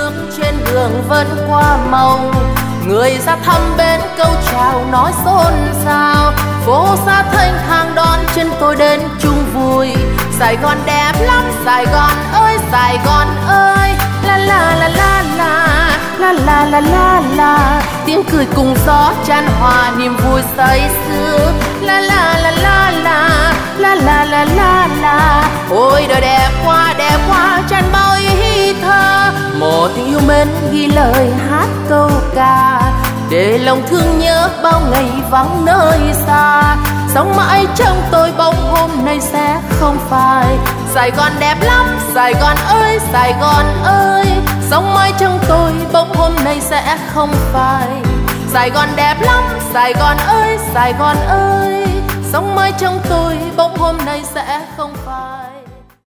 nước trên đường vẫn qua màu, người ra thăm bên câu chào nói xôn xao, phố xa thanh thang đón chân tôi đến chung vui. Sài Gòn đẹp lắm Sài Gòn ơi, Sài Gòn ơi, la la la la la la la la la la, tiếng cười cùng gió chan hòa niềm vui say sưa, la la la la la la la la la la. Ôi đời đẹp quá chan bao ý thơ, một tình yêu mến ghi lời hát câu ca, để lòng thương nhớ bao ngày vắng nơi xa. Sống mãi trong tôi bóng hôm nay sẽ không phai. Sài Gòn đẹp lắm Sài Gòn ơi, Sài Gòn ơi, sống mãi trong tôi bóng hôm nay sẽ không phai. Sài Gòn đẹp lắm Sài Gòn ơi, Sài Gòn ơi, sống mãi trong tôi bóng hôm nay sẽ không phai.